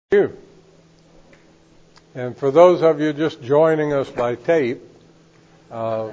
You. And for those of you just joining us by tape, I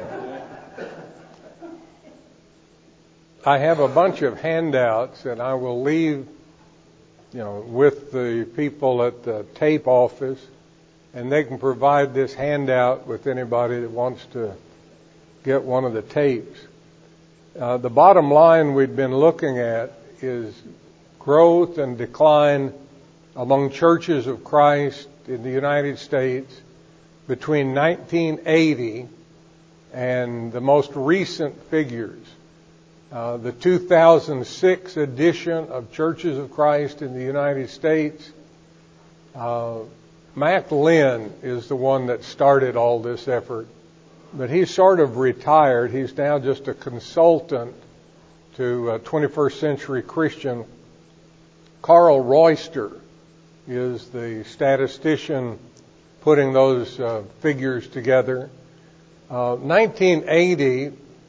have a bunch of handouts, and I will leave, with the people at the tape office, and they can provide this handout with anybody that wants to get one of the tapes. The bottom line we've been looking at is growth and decline among churches of Christ in the United States between 1980 and the most recent figures. The 2006 edition of Churches of Christ in the United States, Mac Lynn is the one that started all this effort, but he's sort of retired. He's now just a consultant to 21st Century Christian. Carl Royster is the statistician putting those figures together. 1980,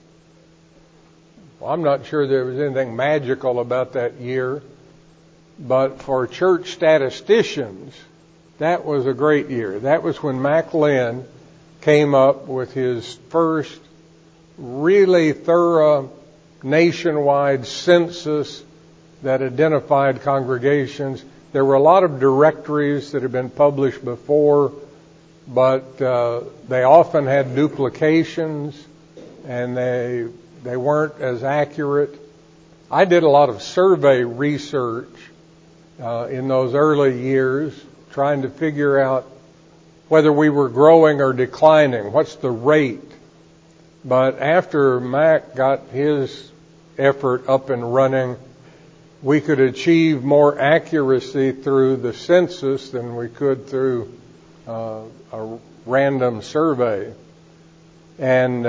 I'm not sure there was anything magical about that year, but for church statisticians, that was a great year. That was when Mac Lynn came up with his first really thorough nationwide census that identified congregations. There were a lot of directories that had been published before, but they often had duplications, and they weren't as accurate. I did a lot of survey research in those early years, trying to figure out whether we were growing or declining. What's the rate? But after Mac got his effort up and running, we could achieve more accuracy through the census than we could through a random survey. And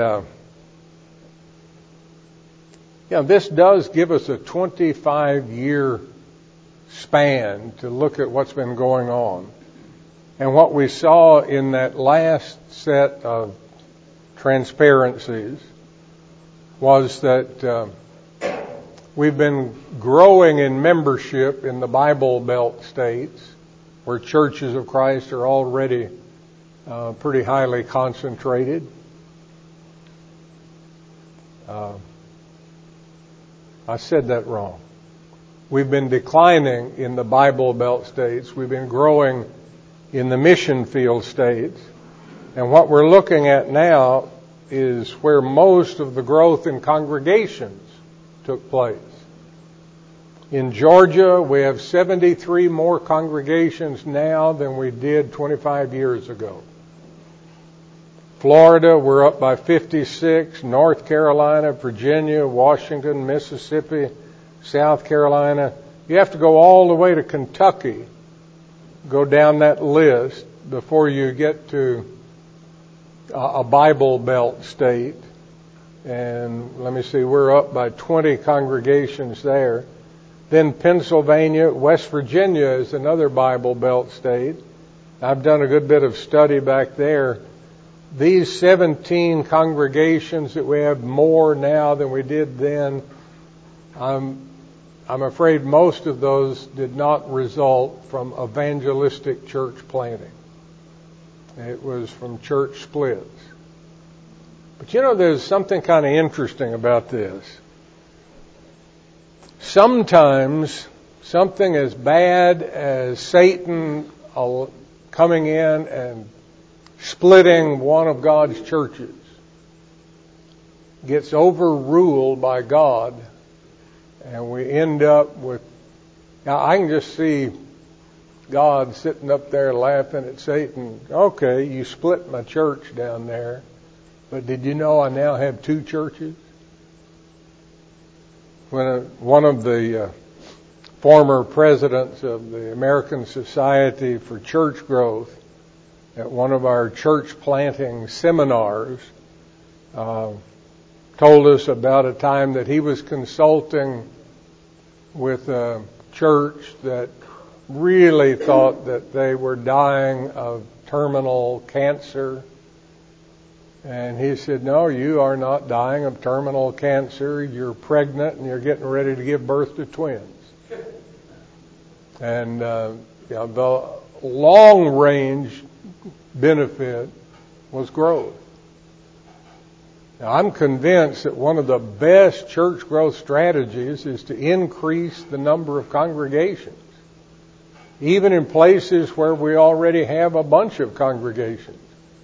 this does give us a 25-year span to look at what's been going on. And what we saw in that last set of transparencies was that we've been growing in membership in the Bible Belt states, where Churches of Christ are already pretty highly concentrated. I said that wrong. We've been declining in the Bible Belt states. We've been growing in the mission field states. And what we're looking at now is where most of the growth in congregations took place. In Georgia, we have 73 more congregations now than we did 25 years ago. Florida, we're up by 56. North Carolina, Virginia, Washington, Mississippi, South Carolina. You have to go all the way to Kentucky, go down that list before you get to a Bible Belt state. And let me see, we're up by 20 congregations there. Then Pennsylvania, West Virginia is another Bible Belt state. I've done a good bit of study back there. These 17 congregations that we have more now than we did then, I'm afraid most of those did not result from evangelistic church planting. It was from church splits. But there's something kind of interesting about this. Sometimes something as bad as Satan coming in and splitting one of God's churches gets overruled by God, and we end up with... Now, I can just see God sitting up there laughing at Satan. Okay, you split my church down there, but did you know I now have two churches? When one of the former presidents of the American Society for Church Growth at one of our church planting seminars told us about a time that he was consulting with a church that really thought that they were dying of terminal cancer. And he said, no, you are not dying of terminal cancer. You're pregnant and you're getting ready to give birth to twins. And The long-range benefit was growth. Now, I'm convinced that one of the best church growth strategies is to increase the number of congregations, even in places where we already have a bunch of congregations.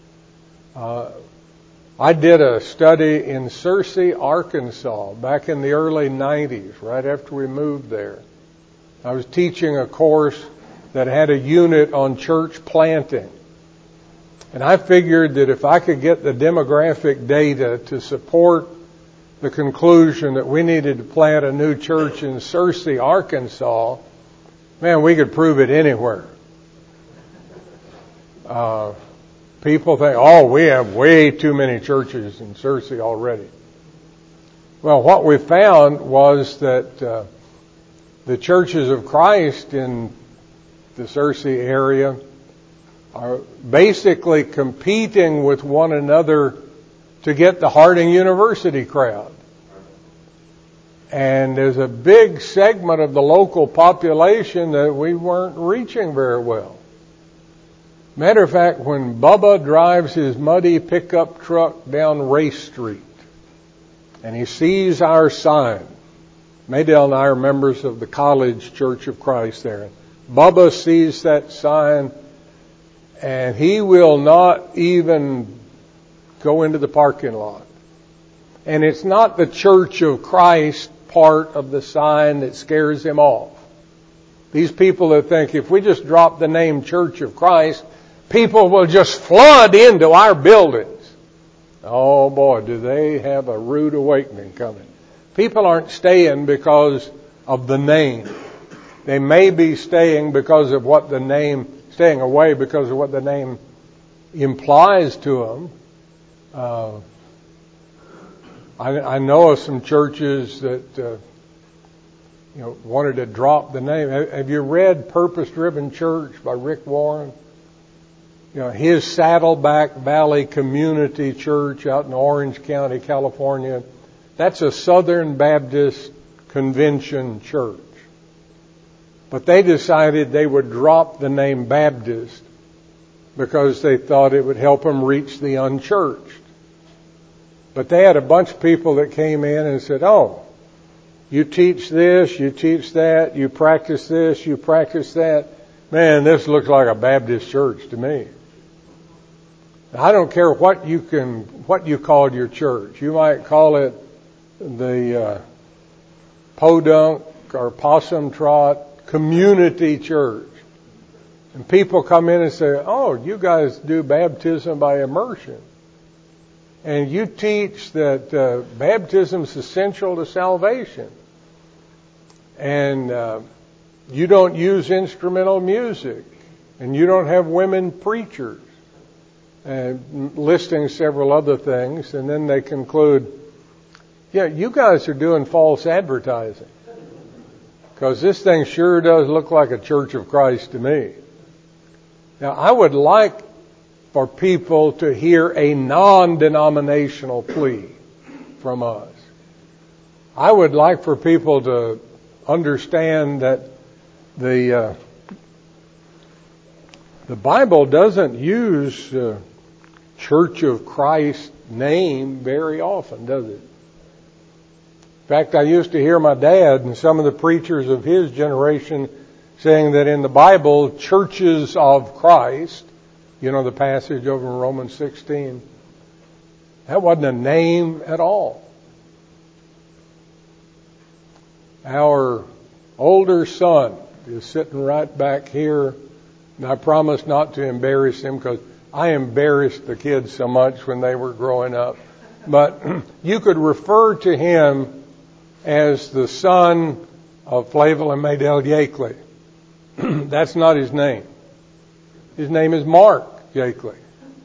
I did a study in Searcy, Arkansas, back in the early 90s, right after we moved there. I was teaching a course that had a unit on church planting. And I figured that if I could get the demographic data to support the conclusion that we needed to plant a new church in Searcy, Arkansas, man, we could prove it anywhere. People think, oh, we have way too many churches in Searcy already. Well, what we found was that the churches of Christ in the Searcy area are basically competing with one another to get the Harding University crowd. And there's a big segment of the local population that we weren't reaching very well. Matter of fact, when Bubba drives his muddy pickup truck down Race Street and he sees our sign, Maydell and I are members of the College Church of Christ there. Bubba sees that sign and he will not even go into the parking lot. And it's not the Church of Christ part of the sign that scares him off. These people that think if we just drop the name Church of Christ, people will just flood into our buildings. Oh boy, do they have a rude awakening coming. People aren't staying because of the name. They may be staying because of what the name, staying away because of what the name implies to them. I know of some churches that wanted to drop the name. Have you read Purpose Driven Church by Rick Warren? His Saddleback Valley Community Church out in Orange County, California. That's a Southern Baptist Convention church. But they decided they would drop the name Baptist because they thought it would help them reach the unchurched. But they had a bunch of people that came in and said, oh, you teach this, you teach that, you practice this, you practice that. Man, this looks like a Baptist church to me. I don't care what you call your church. You might call it the Podunk or Possum Trot Community Church. And people come in and say, oh, you guys do baptism by immersion. And you teach that baptism is essential to salvation. And you don't use instrumental music. And you don't have women preachers. And listing several other things. And then they conclude, yeah, you guys are doing false advertising. Because this thing sure does look like a Church of Christ to me. Now, I would like for people to hear a non-denominational plea from us. I would like for people to understand that the Bible doesn't use Church of Christ name very often, does it? In fact, I used to hear my dad and some of the preachers of his generation saying that in the Bible, churches of Christ, the passage over in Romans 16, that wasn't a name at all. Our older son is sitting right back here, and I promise not to embarrass him because I embarrassed the kids so much when they were growing up. But you could refer to him as the son of Flavel and Maydell Yakeley. That's not his name. His name is Mark Yakeley.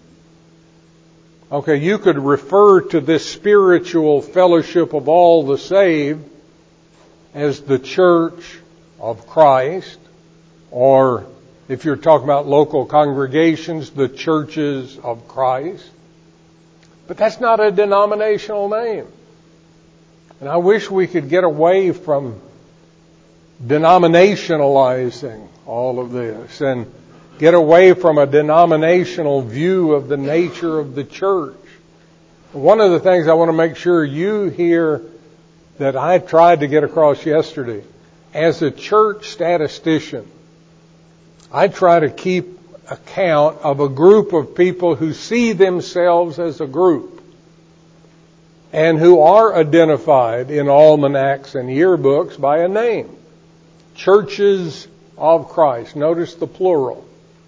Okay, you could refer to this spiritual fellowship of all the saved as the Church of Christ, or if you're talking about local congregations, the Churches of Christ. But that's not a denominational name. And I wish we could get away from denominationalizing all of this and get away from a denominational view of the nature of the church. One of the things I want to make sure you hear that I tried to get across yesterday, as a church statistician, I try to keep account of a group of people who see themselves as a group and who are identified in almanacs and yearbooks by a name. Churches of Christ. Notice the plural.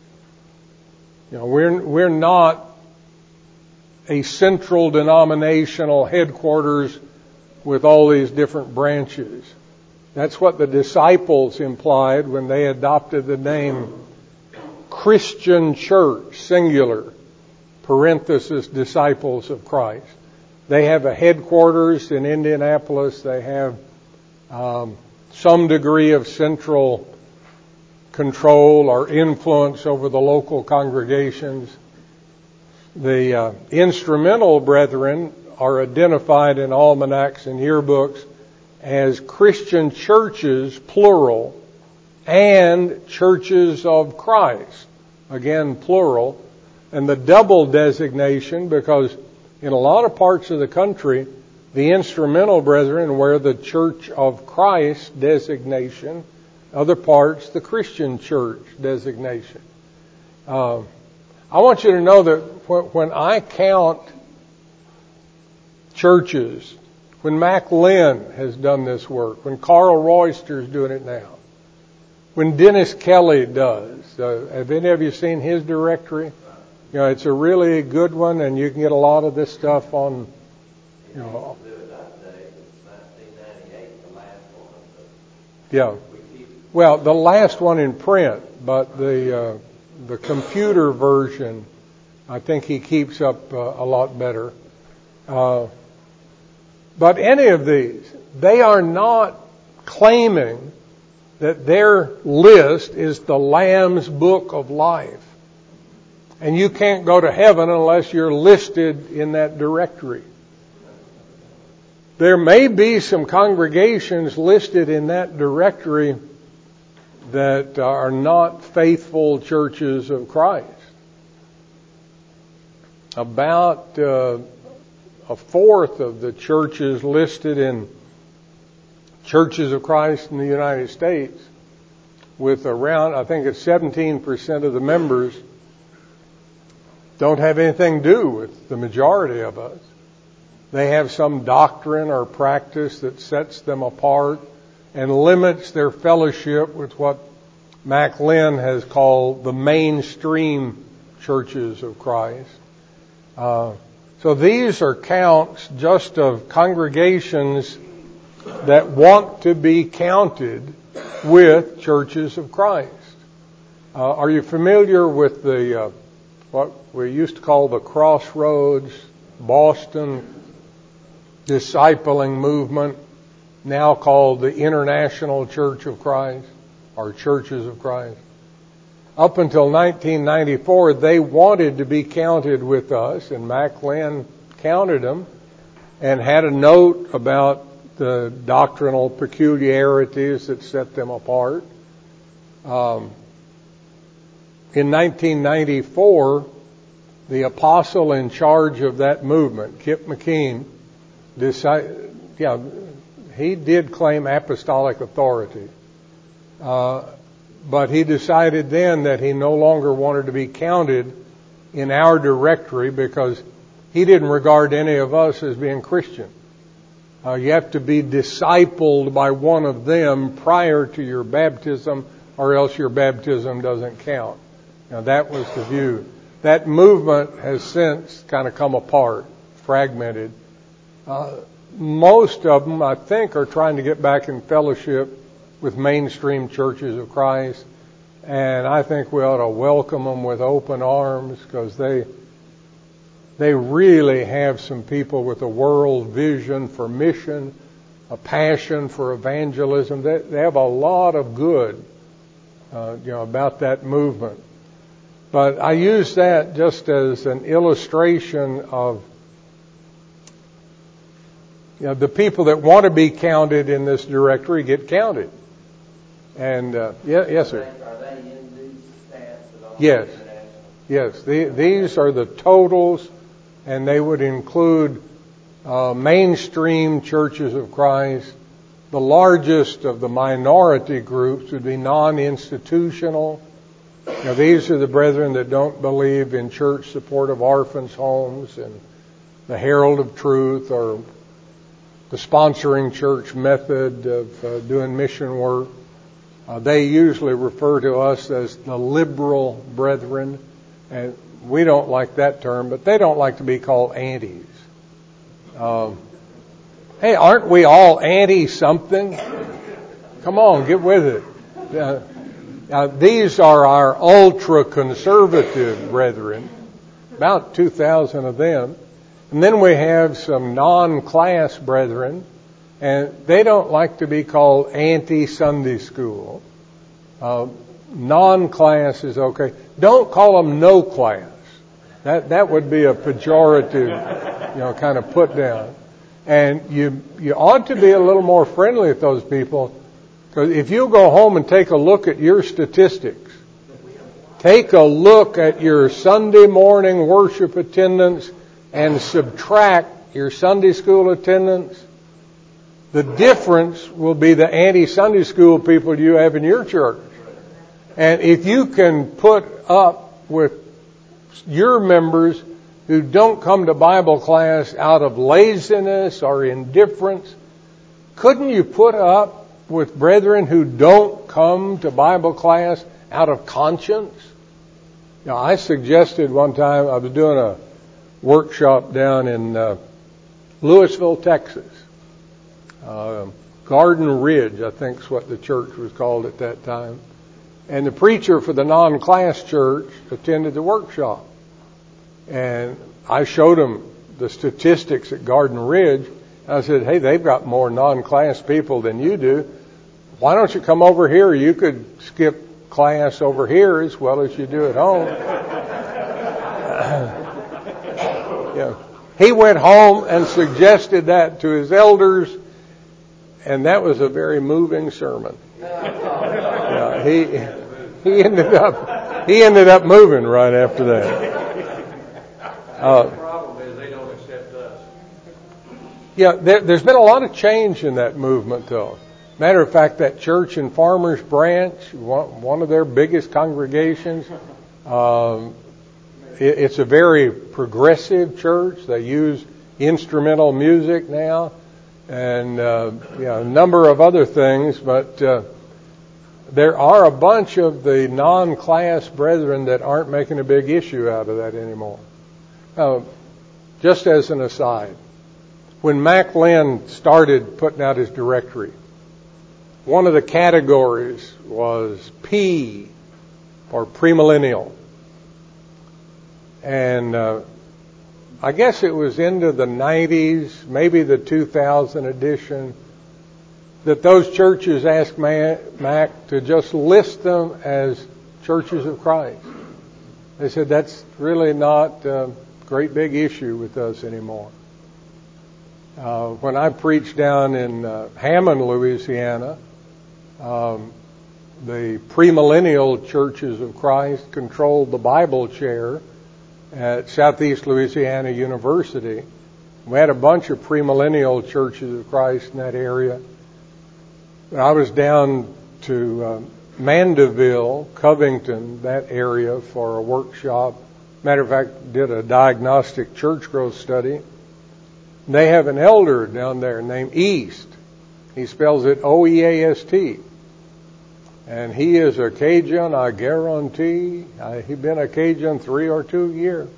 We're not a central denominational headquarters with all these different branches. That's what the disciples implied when they adopted the name Christian Church, singular, parenthesis, disciples of Christ. They have a headquarters in Indianapolis. They have some degree of central control or influence over the local congregations. The instrumental brethren are identified in almanacs and yearbooks as Christian churches, plural, and churches of Christ, again plural, and the double designation because in a lot of parts of the country, the instrumental brethren wear the Church of Christ designation, other parts the Christian church designation. I want you to know that when I count churches, when Mac Lynn has done this work, when Carl Royster is doing it now, when Dennis Kelly does, have any of you seen his directory? It's a really good one, and you can get a lot of this stuff on, Yeah. Well, the last one in print, but the computer version, I think he keeps up a lot better. But any of these, they are not claiming that their list is the Lamb's Book of Life. And you can't go to heaven unless you're listed in that directory. There may be some congregations listed in that directory that are not faithful churches of Christ. About a fourth of the churches listed in Churches of Christ in the United States, with around, I think it's 17% of the members, don't have anything to do with the majority of us. They have some doctrine or practice that sets them apart and limits their fellowship with what Mac Lynn has called the mainstream churches of Christ. So these are counts just of congregations that want to be counted with churches of Christ. Are you familiar with the what we used to call the Crossroads Boston discipling movement, now called the International Church of Christ, or Churches of Christ? Up until 1994, they wanted to be counted with us, and Mac Lynn counted them and had a note about the doctrinal peculiarities that set them apart. In 1994, the apostle in charge of that movement, Kip McKean, he did claim apostolic authority. But he decided then that he no longer wanted to be counted in our directory because he didn't regard any of us as being Christian. You have to be discipled by one of them prior to your baptism, or else your baptism doesn't count. Now that was the view. That movement has since kind of come apart, fragmented. Most of them, I think, are trying to get back in fellowship with mainstream churches of Christ, and I think we ought to welcome them with open arms because they really have some people with a world vision for mission, a passion for evangelism. They have a lot of good, about that movement. But I use that just as an illustration of the people that want to be counted in this directory get counted. And yes, sir. Are they in these stats at all? Yes. Yes. These are the totals, and they would include mainstream churches of Christ. The largest of the minority groups would be non-institutional. Now, these are the brethren that don't believe in church support of orphans' homes and the Herald of Truth or the sponsoring church method of doing mission work. They usually refer to us as the liberal brethren, and we don't like that term, but they don't like to be called antis. Hey, aren't we all anti-something? Come on, get with it. These are our ultra-conservative brethren, about 2,000 of them. And then we have some non-class brethren, and they don't like to be called anti-Sunday school. Non-class is okay. Don't call them no class. That would be a pejorative, kind of put down. And you ought to be a little more friendly with those people, because if you go home and take a look at your statistics, take a look at your Sunday morning worship attendance and subtract your Sunday school attendance, the difference will be the anti-Sunday school people you have in your church. And if you can put up with your members who don't come to Bible class out of laziness or indifference, couldn't you put up with brethren who don't come to Bible class out of conscience? Now, I suggested one time, I was doing a workshop down in Louisville, Texas. Garden Ridge, I think is what the church was called at that time. And the preacher for the non-class church attended the workshop. And I showed him the statistics at Garden Ridge. I said, hey, they've got more non-class people than you do. Why don't you come over here? You could skip class over here as well as you do at home. Yeah. He went home and suggested that to his elders, and that was a very moving sermon. Yeah, he ended up moving right after that. The problem is they don't accept us. Yeah, there's been a lot of change in that movement, though. Matter of fact, that church in Farmers Branch, one of their biggest congregations, it's a very progressive church. They use instrumental music now, and a number of other things. But there are a bunch of the non-class brethren that aren't making a big issue out of that anymore. Just as an aside, when Mac Lynn started putting out his directory, one of the categories was P, or premillennial. And I guess it was into the 90s, maybe the 2000 edition, that those churches asked Mac to just list them as churches of Christ. They said that's really not a great big issue with us anymore. When I preached down in Hammond, Louisiana, the premillennial churches of Christ controlled the Bible chair at Southeast Louisiana University. We had a bunch of premillennial churches of Christ in that area. I was down to Mandeville, Covington, that area for a workshop. Matter of fact, did a diagnostic church growth study. They have an elder down there named East. He spells it O-E-A-S-T. And he is a Cajun, I guarantee. He's been a Cajun 3 or 2 years.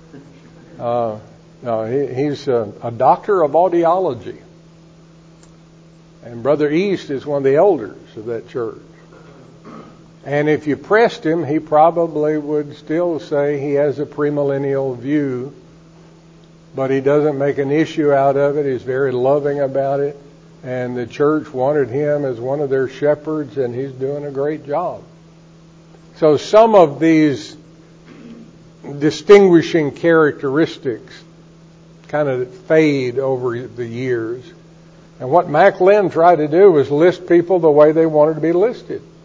He's a doctor of audiology. And Brother East is one of the elders of that church. And if you pressed him, he probably would still say he has a premillennial view, but he doesn't make an issue out of it. He's very loving about it. And the church wanted him as one of their shepherds, and he's doing a great job. So some of these distinguishing characteristics kind of fade over the years. And what Mac Lynn tried to do was list people the way they wanted to be listed.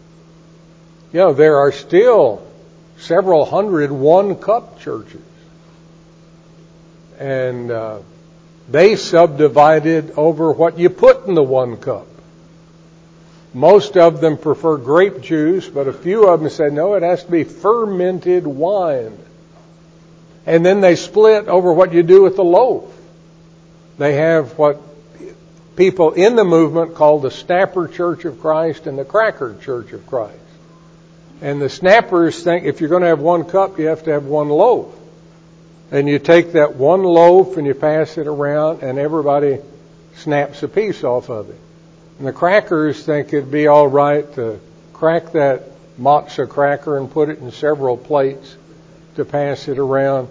there are still several hundred one-cup churches. And they subdivided over what you put in the one cup. Most of them prefer grape juice, but a few of them say, no, it has to be fermented wine. And then they split over what you do with the loaf. They have what people in the movement call the Snapper Church of Christ and the Cracker Church of Christ. And the Snappers think if you're going to have one cup, you have to have one loaf. And you take that one loaf and you pass it around and everybody snaps a piece off of it. And the Crackers think it'd be all right to crack that matzo cracker and put it in several plates to pass it around.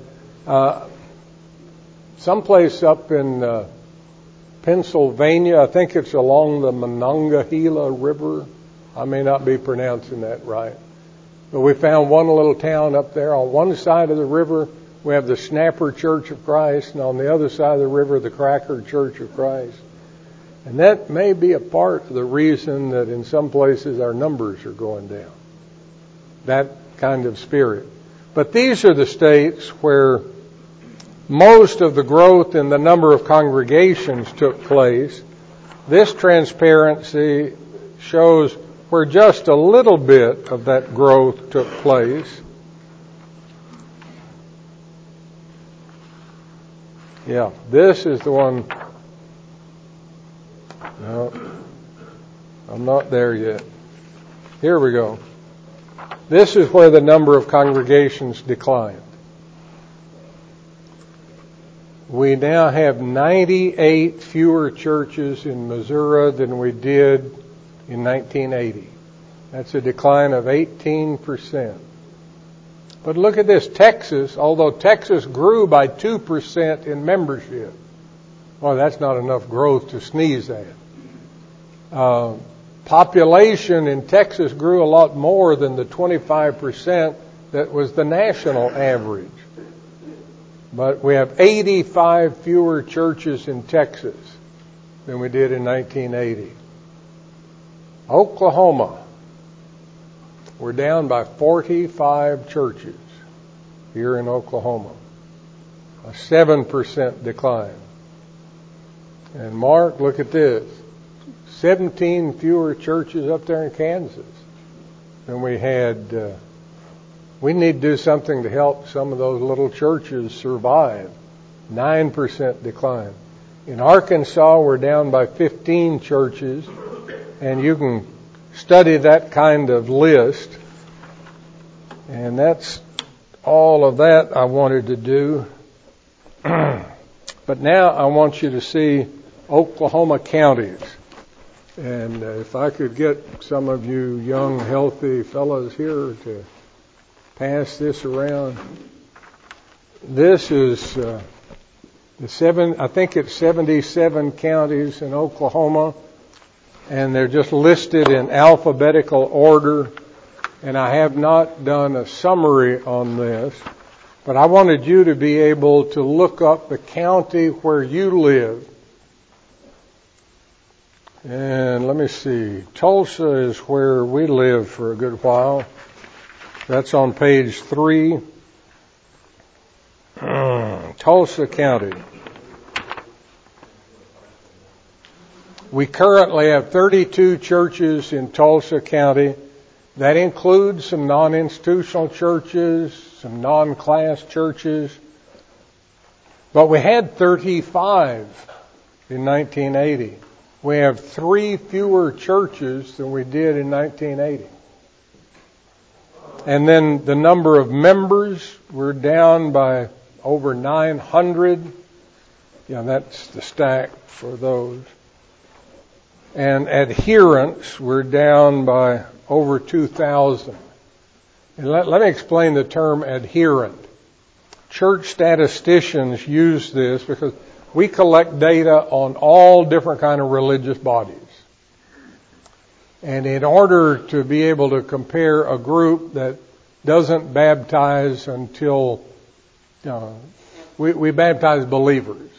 Someplace up in Pennsylvania, I think it's along the Monongahela River. I may not be pronouncing that right. But we found one little town up there. On one side of the river, we have the Snapper Church of Christ, and on the other side of the river, the Cracker Church of Christ. And that may be a part of the reason that in some places our numbers are going down. That kind of spirit. But these are the states where most of the growth in the number of congregations took place. This transparency shows where just a little bit of that growth took place. Yeah, this is the one. No, I'm not there yet. Here we go. This is where the number of congregations declined. We now have 98 fewer churches in Missouri than we did in 1980. That's a decline of 18%. But look at this, Texas, although Texas grew by 2% in membership. Well, that's not enough growth to sneeze at. Population in Texas grew a lot more than the 25% that was the national average. But we have 85 fewer churches in Texas than we did in 1980. Oklahoma, we're down by 45 churches here in Oklahoma. A 7% decline. And Mark, look at this. 17 fewer churches up there in Kansas than we had. We need to do something to help some of those little churches survive. 9% decline. In Arkansas, we're down by 15 churches, and you can study that kind of list. And that's all of that I wanted to do. But now I want you to see Oklahoma counties. And if I could get some of you young, healthy fellows here to pass this around. This is I think it's 77 counties in Oklahoma, and they're just listed in alphabetical order. And I have not done a summary on this, but I wanted you to be able to look up the county where you live. And let me see. Tulsa is where we lived for a good while. That's on page 3. Tulsa County. We currently have 32 churches in Tulsa County. That includes some non-institutional churches, some non-class churches. But we had 35 in 1980. We have 3 fewer churches than we did in 1980. And then the number of members, we're down by over 900. Yeah, that's the stack for those. And adherents, we're down by over 2,000. And let me explain the term adherent. Church statisticians use this because we collect data on all different kind of religious bodies. And in order to be able to compare a group that doesn't baptize until, we baptize believers.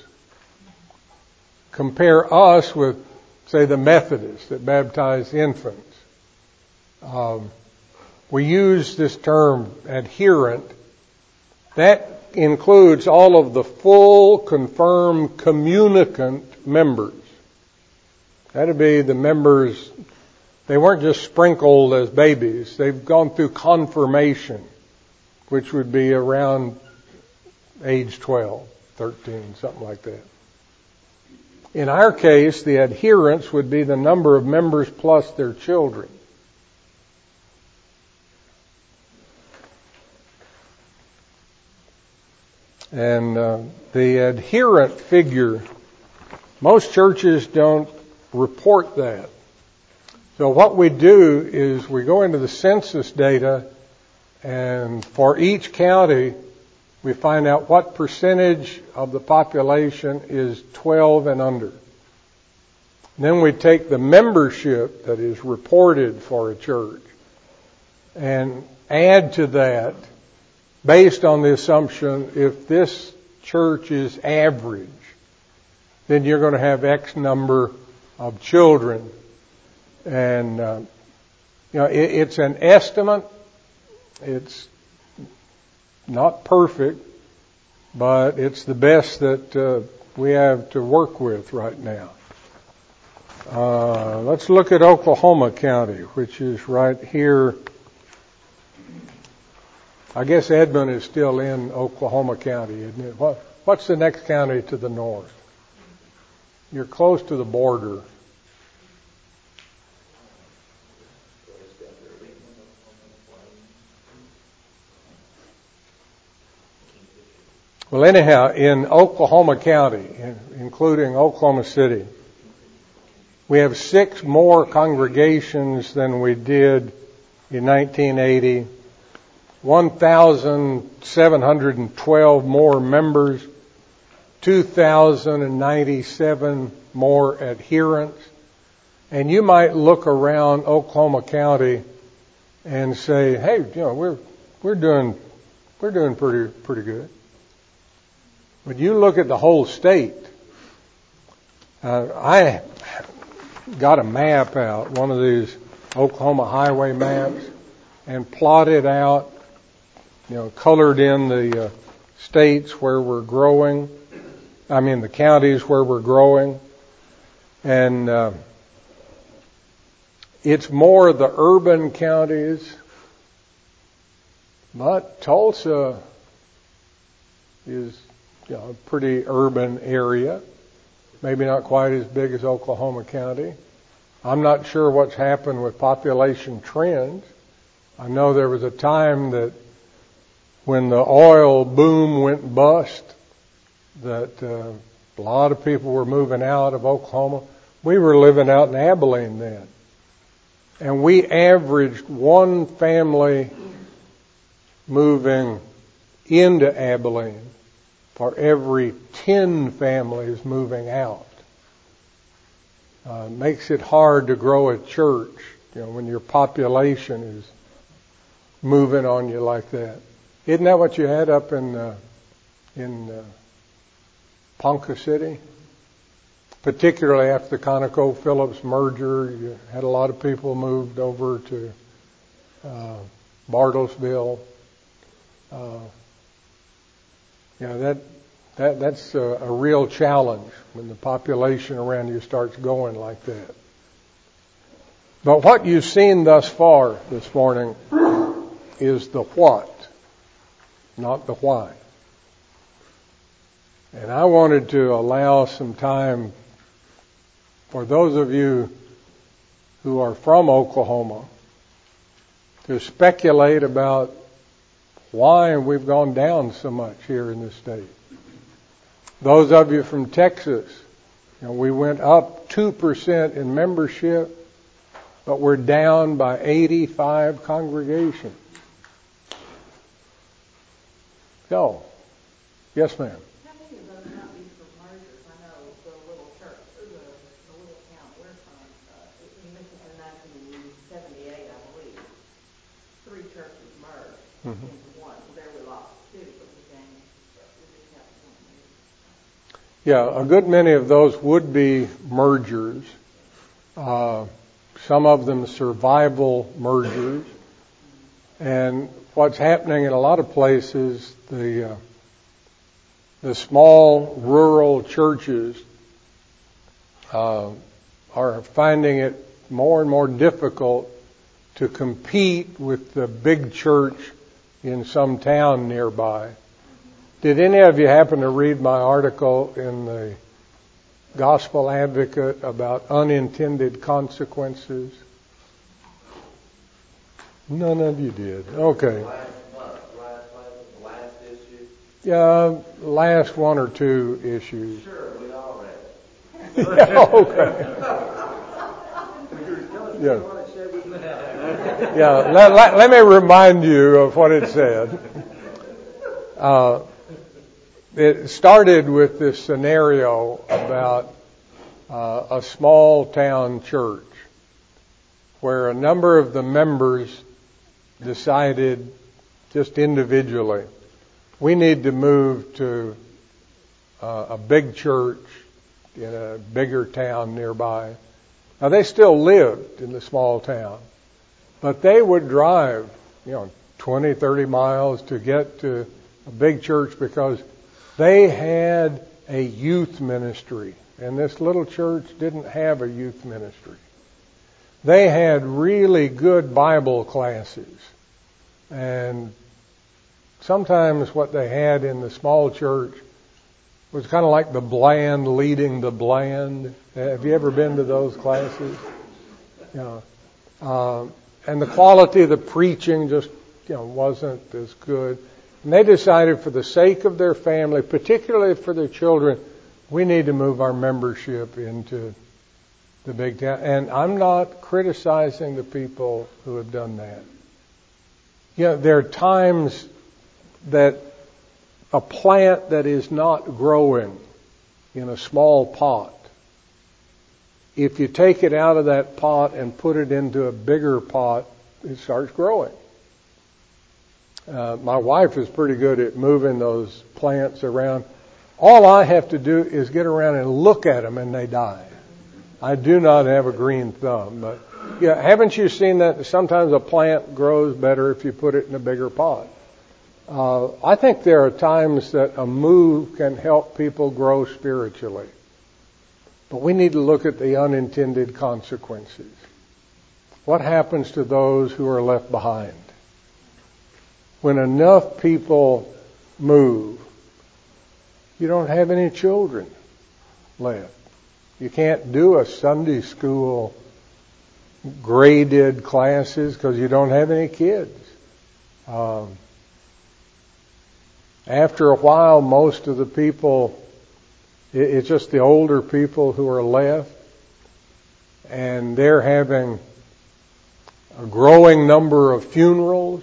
Compare us with, say, the Methodists that baptize infants. we use this term adherent. That includes all of the full, confirmed, communicant members. That'd be the members. They weren't just sprinkled as babies. They've gone through confirmation, which would be around age 12, 13, something like that. In our case, the adherents would be the number of members plus their children. And the adherent figure, most churches don't report that. So what we do is we go into the census data, and for each county, we find out what percentage of the population is 12 and under. Then we take the membership that is reported for a church and add to that based on the assumption if this church is average, then you're going to have X number of children. And, it's an estimate. It's not perfect, but it's the best that we have to work with right now. Let's look at Oklahoma County, which is right here. I guess Edmond is still in Oklahoma County, isn't it? What's the next county to the north? You're close to the border. Well, anyhow, in Oklahoma County, including Oklahoma City, we have 6 more congregations than we did in 1980, 1,712 more members, 2,097 more adherents. And you might look around Oklahoma County and say, hey, we're doing pretty good. But you look at the whole state. I got a map out, one of these Oklahoma highway maps, and plotted out, colored in the states where we're growing. The counties where we're growing. And it's more the urban counties, but Tulsa is a pretty urban area, maybe not quite as big as Oklahoma County. I'm not sure what's happened with population trends. I know there was a time that when the oil boom went bust, that a lot of people were moving out of Oklahoma. We were living out in Abilene then. And we averaged one family moving into Abilene for every 10 families moving out. Makes it hard to grow a church, when your population is moving on you like that. Isn't that what you had up in Ponca City? Particularly after the ConocoPhillips merger, you had a lot of people moved over to Bartlesville. That's a real challenge when the population around you starts going like that. But what you've seen thus far this morning is the what, not the why. And I wanted to allow some time for those of you who are from Oklahoma to speculate about why we've gone down so much here in this state. Those of you from Texas, we went up 2% in membership, but we're down by 85 congregations. So, yes, ma'am. How many of those might be for mergers? I know the little church, or the little town we're from, you mentioned in 1978, I believe, 3 churches merged into one. So there we lost 2, but we gained, we didn't have 1. Yeah, a good many of those would be mergers. Some of them survival mergers. And what's happening in a lot of places, the small rural churches are finding it more and more difficult to compete with the big church in some town nearby. Did any of you happen to read my article in the Gospel Advocate about unintended consequences? None of you did. Okay. Last issue? Yeah, last one or two issues. Sure, we all read it. Yeah, okay. Yeah. Yeah, let me remind you of what it said. It started with this scenario about a small town church where a number of the members decided just individually, we need to move to a big church in a bigger town nearby. Now they still lived in the small town, but they would drive, 20, 30 miles to get to a big church because they had a youth ministry, and this little church didn't have a youth ministry. They had really good Bible classes, and sometimes what they had in the small church was kind of like the bland leading the bland. Have you ever been to those classes? And the quality of the preaching just wasn't as good. And they decided for the sake of their family, particularly for their children, we need to move our membership into the big town. And I'm not criticizing the people who have done that. There are times that a plant that is not growing in a small pot, if you take it out of that pot and put it into a bigger pot, it starts growing. My wife is pretty good at moving those plants around. All I have to do is get around and look at them and they die. I do not have a green thumb, but haven't you seen that sometimes a plant grows better if you put it in a bigger pot? I think there are times that a move can help people grow spiritually. But we need to look at the unintended consequences. What happens to those who are left behind? When enough people move, you don't have any children left. You can't do a Sunday school graded classes because you don't have any kids. After a while, most of the people, it's just the older people who are left, and they're having a growing number of funerals.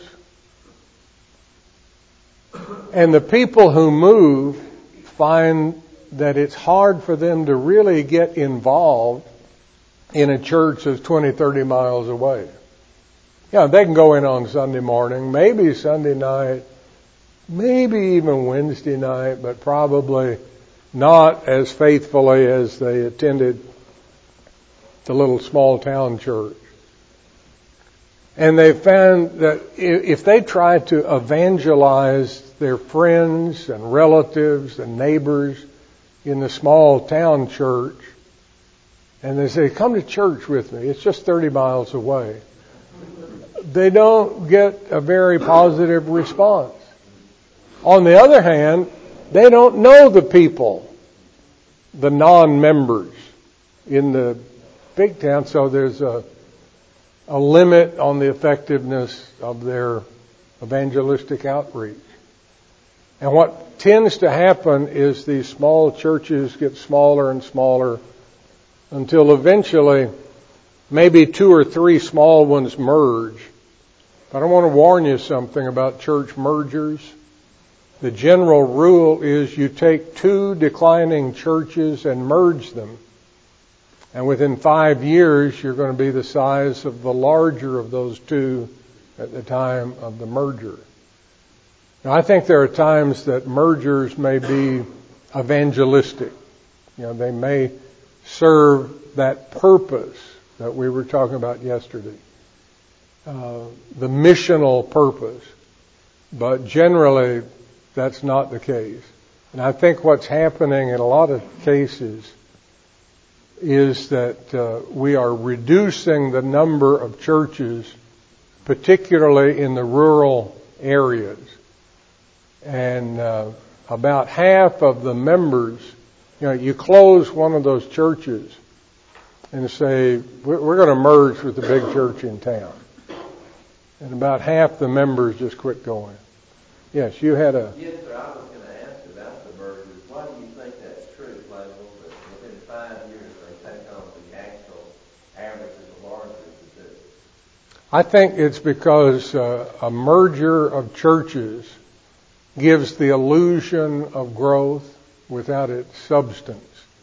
And the people who move find that it's hard for them to really get involved in a church that's 20, 30 miles away. They can go in on Sunday morning, maybe Sunday night, maybe even Wednesday night, but probably not as faithfully as they attended the little small town church. And they found that if they try to evangelize their friends and relatives and neighbors in the small town church, and they say, come to church with me, it's just 30 miles away, they don't get a very positive response. On the other hand, they don't know the people, the non-members in the big town, so there's a limit on the effectiveness of their evangelistic outreach. And what tends to happen is these small churches get smaller and smaller until eventually maybe 2 or 3 small ones merge. But I want to warn you something about church mergers. The general rule is you take 2 declining churches and merge them. And within 5 years, you're going to be the size of the larger of those 2 at the time of the merger. Now, I think there are times that mergers may be evangelistic. They may serve that purpose that we were talking about yesterday. the missional purpose. But generally, that's not the case. And I think what's happening in a lot of cases is that we are reducing the number of churches, particularly in the rural areas. And about half of the members, you close one of those churches and say, we're going to merge with the big church in town. And about half the members just quit going. Yes, you had a... Yes, sir, I was going to ask about the mergers. Why do you think that's true, Flavel, that within 5 years they take on the actual average of the larger of the two? I think it's because a merger of churches gives the illusion of growth without its substance.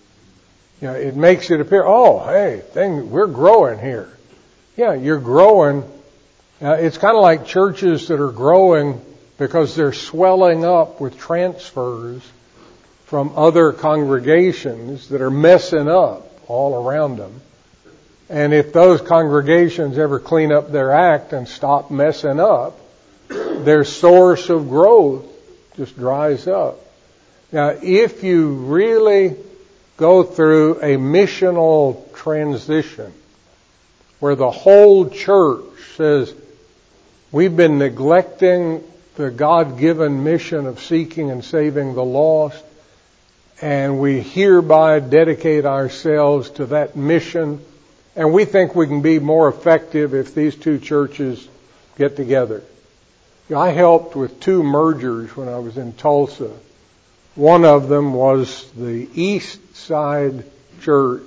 It makes it appear, we're growing here. Yeah, you're growing. It's kind of like churches that are growing because they're swelling up with transfers from other congregations that are messing up all around them. And if those congregations ever clean up their act and stop messing up, their source of growth just dries up. Now, if you really go through a missional transition where the whole church says, we've been neglecting the God-given mission of seeking and saving the lost, and we hereby dedicate ourselves to that mission, and we think we can be more effective if these two churches get together. I helped with 2 mergers when I was in Tulsa. One of them was the East Side Church,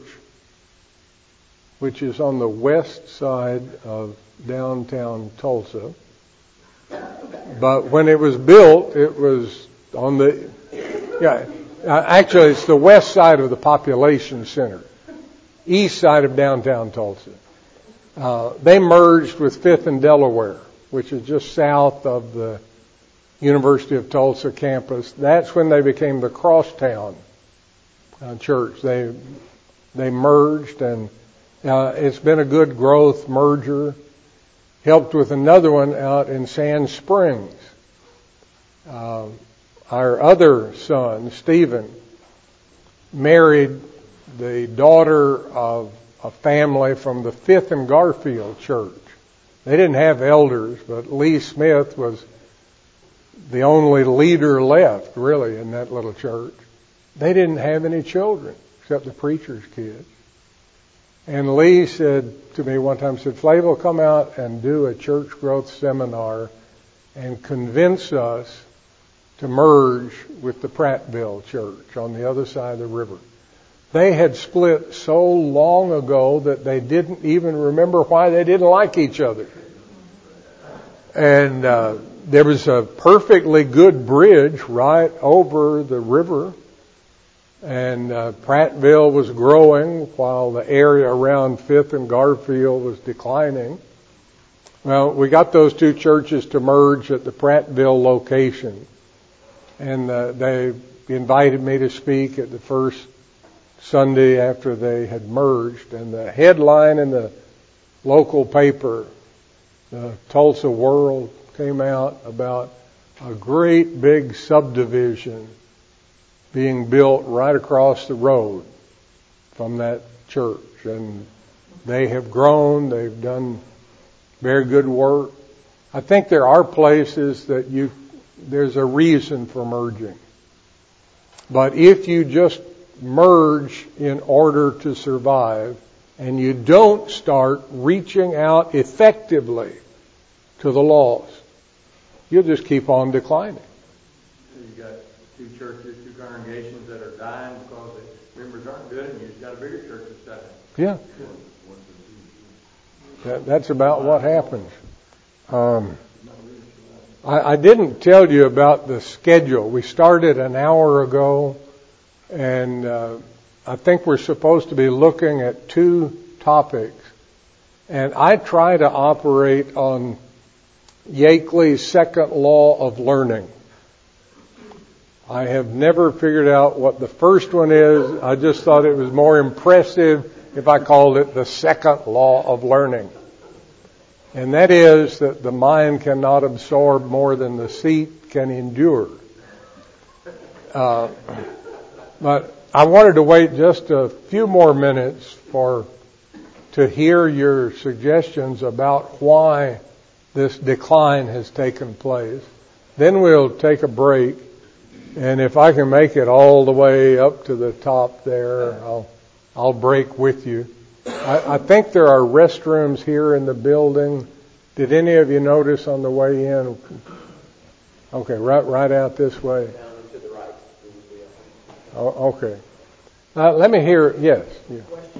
which is on the west side of downtown Tulsa. But when it was built, it was on actually it's the west side of the population center, east side of downtown Tulsa. They merged with Fifth and Delaware, which is just south of the University of Tulsa campus. That's when they became the Crosstown Church. They merged, and it's been a good growth merger. Helped with another one out in Sand Springs. Our other son, Stephen, married the daughter of a family from the Fifth and Garfield Church. They didn't have elders, but Lee Smith was the only leader left, really, in that little church. They didn't have any children except the preacher's kids. And Lee said to me one time, Flavel, come out and do a church growth seminar and convince us to merge with the Prattville Church on the other side of the river. They had split so long ago that they didn't even remember why they didn't like each other. And there was a perfectly good bridge right over the river. And Prattville was growing while the area around Fifth and Garfield was declining. Well, we got those 2 churches to merge at the Prattville location. And they invited me to speak at the first Sunday after they had merged. And the headline in the local paper, the Tulsa World, came out about a great big subdivision being built right across the road from that church. And they have grown. They've done very good work. I think there are places that there's a reason for merging. But if you just merge in order to survive and you don't start reaching out effectively to the lost, you'll just keep on declining. So you got 2 churches, 2 congregations that are dying because the members aren't good, and you've got a bigger church that's dying. Yeah. That's about what happens. I didn't tell you about the schedule. We started an hour ago, and I think we're supposed to be looking at 2 topics. And I try to operate on Yakeley's second law of learning. I have never figured out what the first one is. I just thought it was more impressive if I called it the second law of learning. and that is that the mind cannot absorb more than the seat can endure. But I wanted to wait just a few more minutes to hear your suggestions about why this decline has taken place. Then we'll take a break, and if I can make it all the way up to the top there, I'll break with you. I think there are restrooms here in the building. Did any of you notice on the way in? Okay, right out this way. Down and to the right. Oh, okay. Let me hear. Yes. Yeah. Question.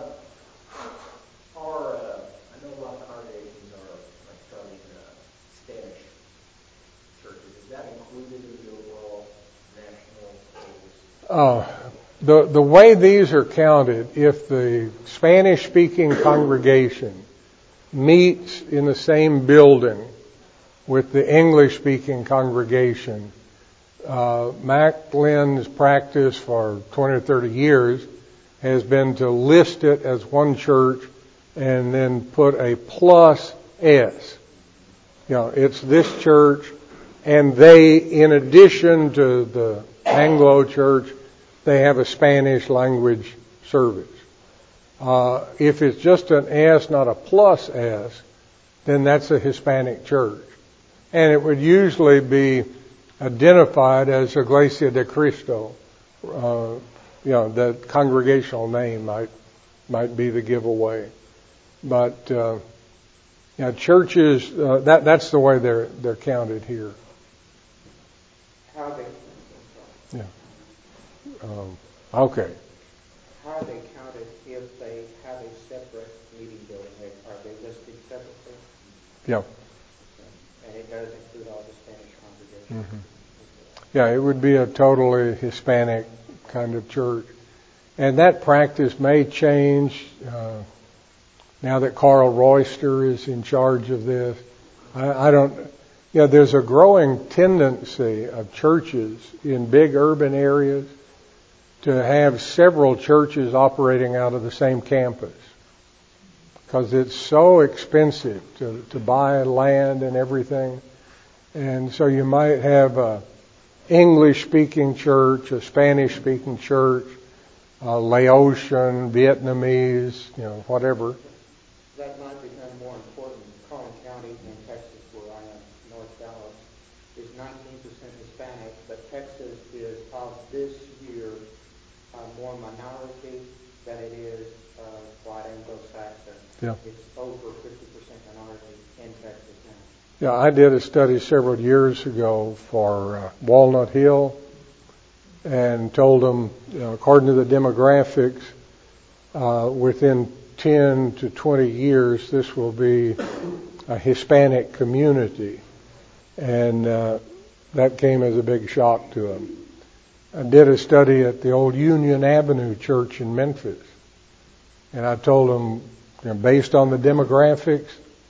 I know a lot of congregations are starting Spanish churches. Is that included in the overall national goals? The way these are counted, if the Spanish-speaking congregation meets in the same building with the English-speaking congregation, Mac Lynn's practice for 20 or 30 years has been to list it as one church and then put a plus S. It's this church, and they, in addition to the Anglo church, they have a Spanish language service. If it's just an S, not a plus S, then that's a Hispanic church. And it would usually be identified as Iglesia de Cristo. The congregational name might be the giveaway. But churches, that's the way they're counted here. How they? Yeah. Okay. How are they counted if they have a separate meeting building? Are they listed separately? Yeah. And it does include all the Spanish congregations. Mm-hmm. Yeah, it would be a totally Hispanic kind of church. And that practice may change now that Carl Royster is in charge of this. I don't, there's a growing tendency of churches in big urban areas to have several churches operating out of the same campus, because it's so expensive to buy land and everything. And so you might have a English-speaking church, a Spanish-speaking church, Laotian, Vietnamese, whatever. That might become more important. Collin County in Texas, where I am, North Dallas, is 19% Hispanic, but Texas is, of this year, more minority than it is white Anglo-Saxon. Yeah. It's over 50% minority in Texas now. Yeah, I did a study several years ago for Walnut Hill and told them, according to the demographics, within 10 to 20 years, this will be a Hispanic community. And that came as a big shock to them. I did a study at the old Union Avenue Church in Memphis. And I told them, based on the demographics,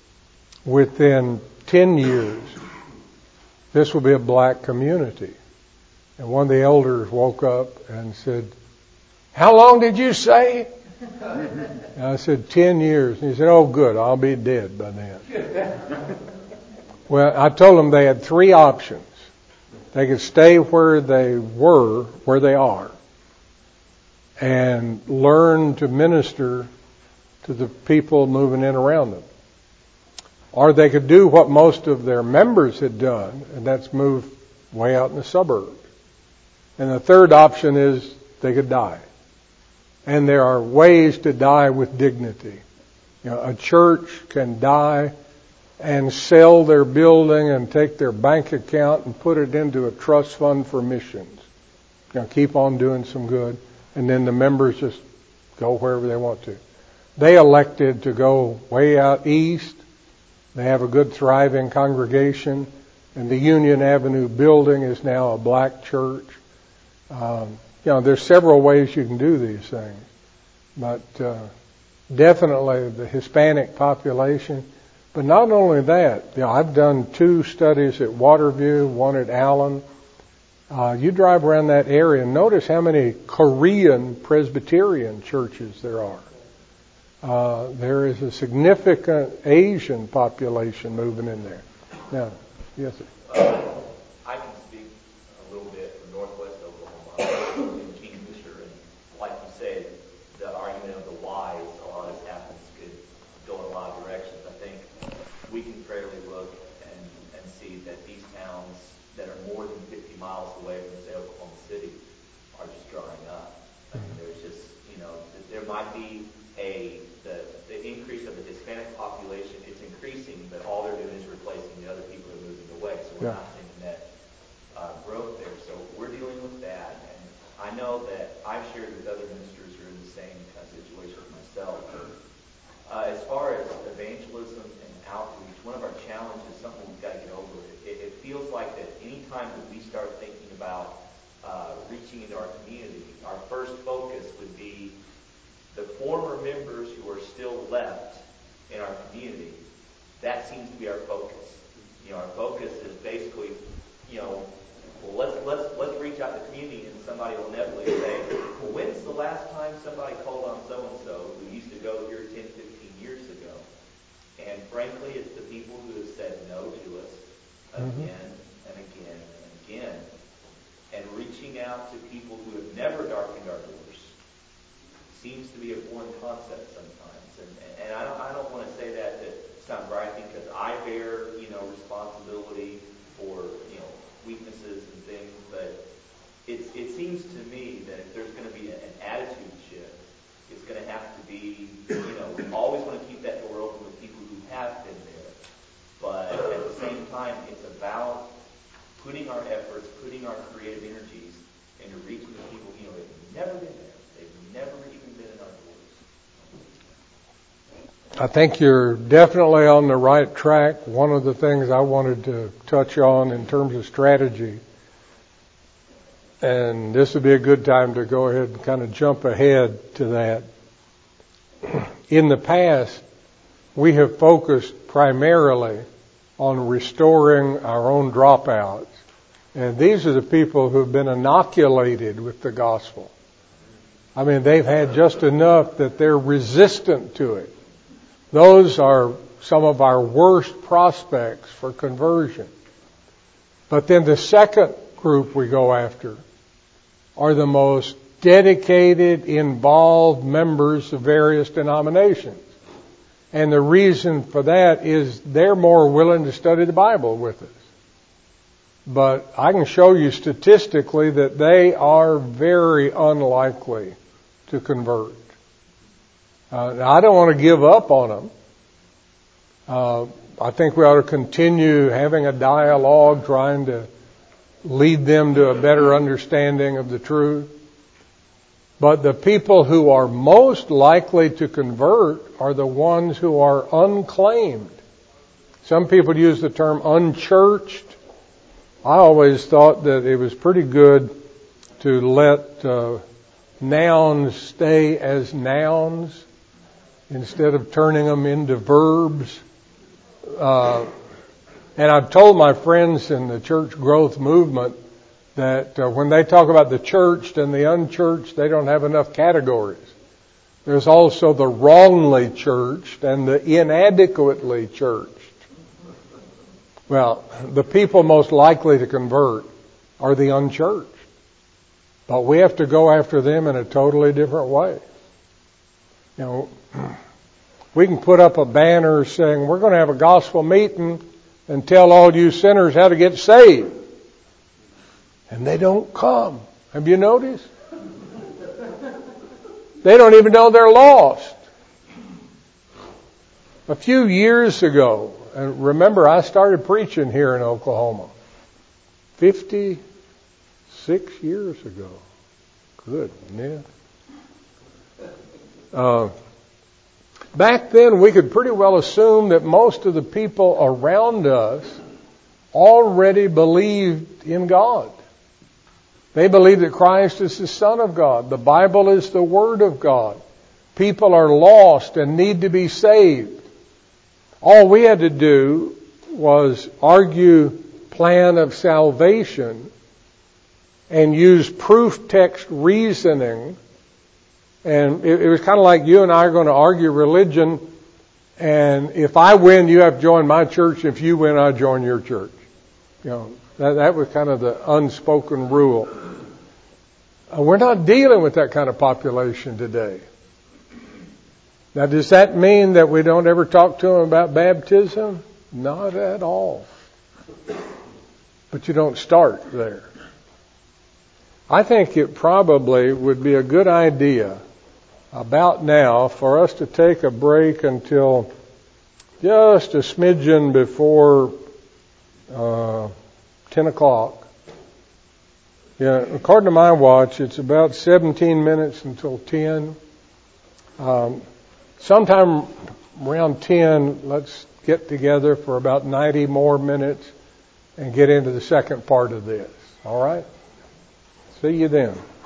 within 10 years, this will be a black community. And one of the elders woke up and said, "How long did you say?" And I said, 10 years. And he said, "Oh, good, I'll be dead by then." Well, I told them they had three options. They could stay where they were, where they are, and learn to minister to the people moving in around them. Or they could do what most of their members had done, and that's move way out in the suburbs. And the third option is they could die. And there are ways to die with dignity. A church can die and sell their building and take their bank account and put it into a trust fund for missions. Keep on doing some good, and then the members just go wherever they want to. They elected to go way out east. They have a good, thriving congregation, and the Union Avenue building is now a black church. There's several ways you can do these things, but definitely the Hispanic population. But not only that, I've done 2 studies at Waterview, one at Allen. You drive around that area and notice how many Korean Presbyterian churches there are. There is a significant Asian population moving in there. Now, yes, sir. I can speak a little bit from Northwest Oklahoma in Kingfisher, and like you said, the argument of the why a lot of this happens could go in a lot of directions. I think we can fairly look and see that these towns that are more than 50 miles away from, say, Oklahoma City are just drying up. I mean, there's just, there might be the increase of the Hispanic population, it's increasing, but all they're doing is replacing the other people that are moving away. So we're not seeing net growth there. So we're dealing with that. And I know that I've shared with other ministers who are in the same kind of situation as myself. As far as evangelism and outreach, one of our challenges is something we've got to get over. It feels like that any time that we start thinking about reaching into our community, our first focus would be the former members who are still left in our community. That seems to be our focus. Our focus is basically, well, let's reach out to the community, and somebody will inevitably say, well, when's the last time somebody called on so-and-so who used to go here 10, 15 years ago? And frankly, it's the people who have said no to us again and again and again. And reaching out to people who have never darkened our doors seems to be a foreign concept sometimes. And I don't want to say that sounds right, because I bear, responsibility for, weaknesses and things, but it seems to me that if there's going to be an attitude shift, it's going to have to be, we always want to keep that door open with people who have been there. But at the same time, it's about putting our efforts, putting our creative energies into reaching the people, they've never been there. They've never even been in our doors. I think you're definitely on the right track. One of the things I wanted to touch on in terms of strategy, and this would be a good time to go ahead and kind of jump ahead to that. In the past, we have focused primarily on restoring our own dropouts. And these are the people who have been inoculated with the gospel. I mean, they've had just enough that they're resistant to it. Those are some of our worst prospects for conversion. But then the second group we go after are the most dedicated, involved members of various denominations. And the reason for that is they're more willing to study the Bible with us. But I can show you statistically that they are very unlikely to convert. Now, I don't want to give up on them. I think we ought to continue having a dialogue, trying to lead them to a better understanding of the truth. But the people who are most likely to convert are the ones who are unclaimed. Some people use the term unchurched. I always thought that it was pretty good to let nouns stay as nouns instead of turning them into verbs. And I've told my friends in the church growth movement that when they talk about the churched and the unchurched, they don't have enough categories. There's also the wrongly churched and the inadequately churched. Well, the people most likely to convert are the unchurched. But we have to go after them in a totally different way. We can put up a banner saying, we're going to have a gospel meeting and tell all you sinners how to get saved. And they don't come. Have you noticed? They don't even know they're lost. A few years ago, and remember, I started preaching here in Oklahoma 56 years ago. Goodness. Back then, we could pretty well assume that most of the people around us already believed in God. They believed that Christ is the Son of God. The Bible is the Word of God. People are lost and need to be saved. All we had to do was argue plan of salvation and use proof text reasoning And it was kind of like you and I are going to argue religion, and if I win, you have to join my church. If you win, I join your church. You know, that was kind of the unspoken rule. We're not dealing with that kind of population today. Now, does that mean that we don't ever talk to them about baptism? Not at all. But you don't start there. I think it probably would be a good idea about now for us to take a break until just a smidgen before 10 o'clock. Yeah, according to my watch, it's about 17 minutes until 10. Sometime around 10, let's get together for about 90 more minutes and get into the second part of this. All right? See you then.